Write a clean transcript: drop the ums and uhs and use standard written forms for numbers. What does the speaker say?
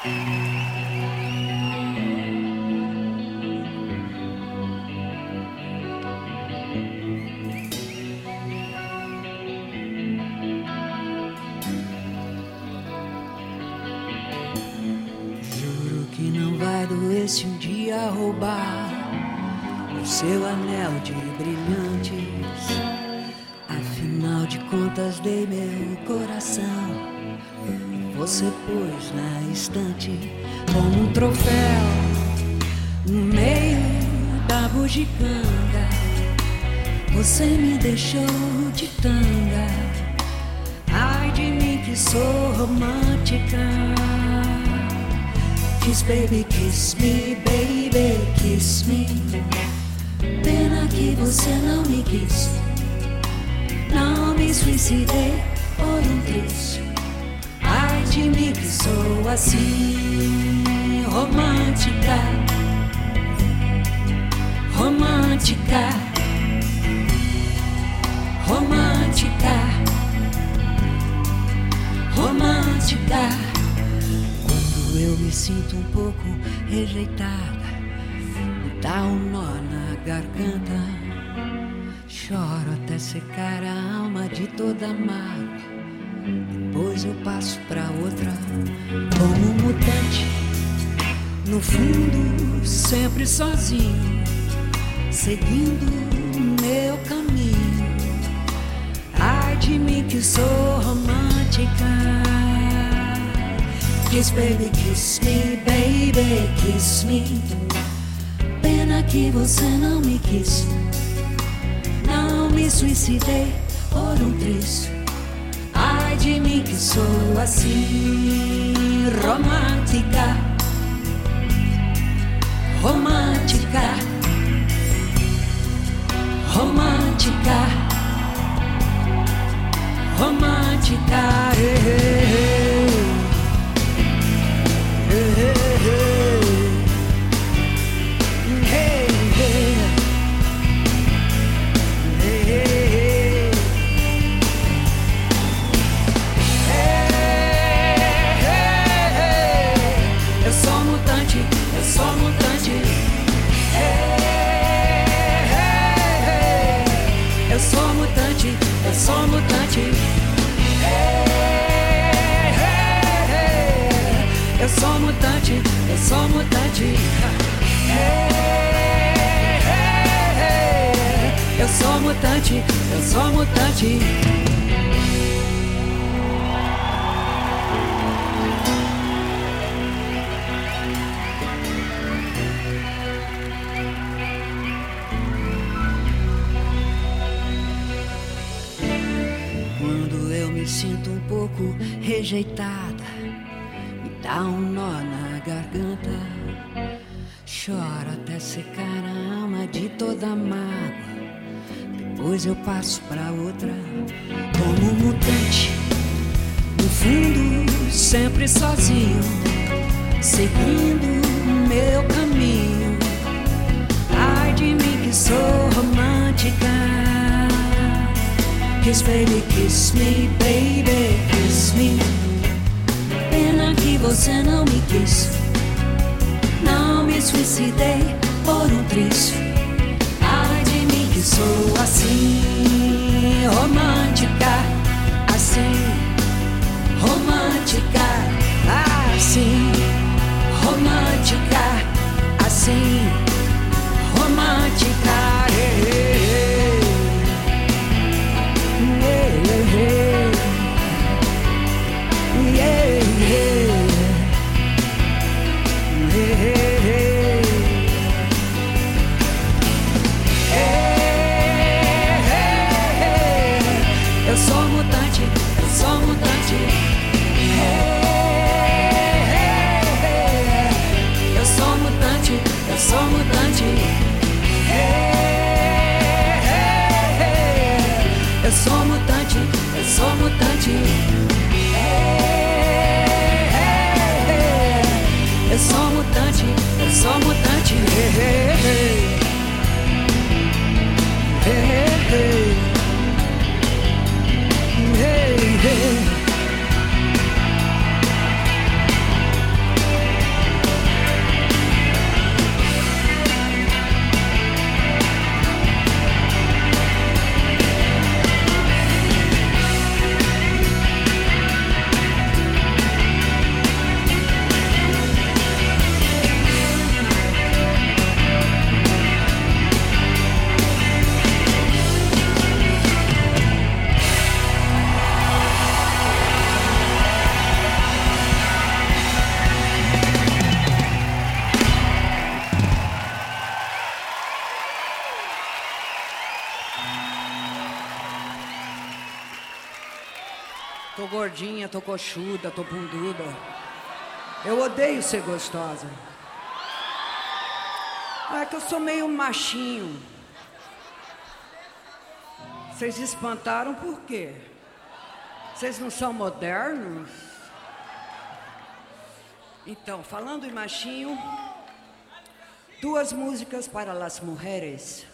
Juro que não vai doer se um dia roubar o seu anel de brilhantes. Afinal de contas dei meu coração, você pôs na estante como um troféu no meio da bugiganga. Você me deixou de tanga, ai de mim que sou romântica. Kiss baby, kiss me, baby, kiss me. Pena que você não me quis. Não me suicidei por um triz. Ai de mim que sou assim, romântica, romântica, romântica, romântica. Quando eu me sinto um pouco rejeitada, me dá um nó na garganta. Choro até secar a alma de toda mágoa. Depois eu passo pra outra como um mutante, no fundo sempre sozinho, seguindo meu caminho. Ai de mim que sou romântica. Kiss baby, kiss me, baby, kiss me. Pena que você não me quis. Não me suicidei por um triz. Ai de mim que sou assim, romântica, romântica, romântica, romântica. Eu sou mutante. Eu sou mutante, eu sou mutante. Eu sou mutante, eu sou mutante. Me sinto um pouco rejeitada, me dá um nó na garganta. Choro até secar a alma de toda mágoa. Depois eu passo pra outra como um mutante, no fundo sempre sozinho, seguindo meu caminho. Ai de mim que sou romântica. Kiss baby, kiss me, baby, kiss me. Pena que você não me quis. Não me suicidei por um triz. Ai de mim que sou assim, romântica, assim, romântica, assim, romântica, assim, romântica. Eu sou mutante, eu sou mutante. gordinha, tô coxuda, tô bunduda. Eu odeio ser gostosa. É que eu sou meio machinho. Vocês espantaram por quê? Vocês não são modernos? Então, falando em machinho, 2 músicas para las mujeres.